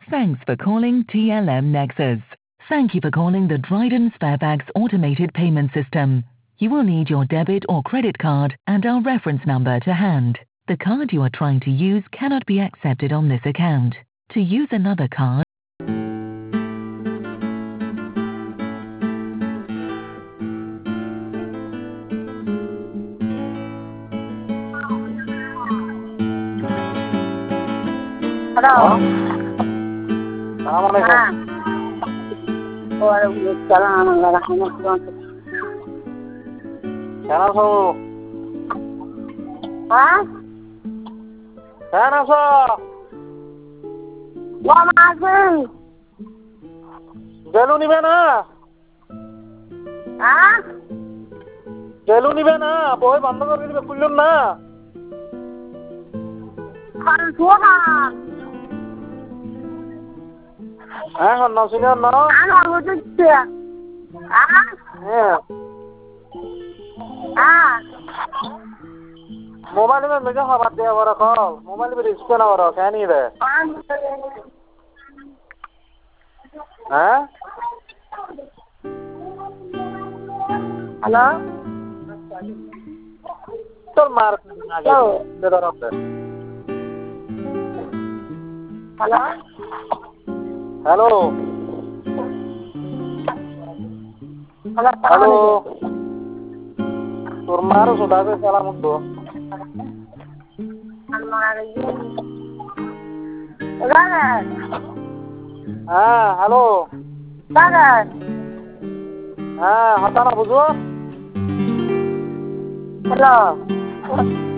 Thanks for calling TLM Nexus. Thank you for calling the Dryden Sparebags automated payment system. You will need your debit or credit card and our reference number to hand. The card you are trying to use cannot be accepted on this account. To use another card, Hello. Assalamualaikum. Waalaikumsalam warahmatullahi wabarakatuh. Sana so. Hah? Sana so. Wa masih. Jelu nibe na. Hah? Jelu nibe na. Boy band kore dibe kullun na. Kan suara. Honna sini honna. Ana wujud dia. Hah? Ah. Mobile में मुझे खबर दिया वाला call mobile में risk ना वाला क्या नहीं है हाँ Hello. तो मार दे दो रख Hello. Hello Hello. हेलो तुरमारो सुधा के सलाम उनको हाँ हेलो हाँ हता ना बुझो Hello.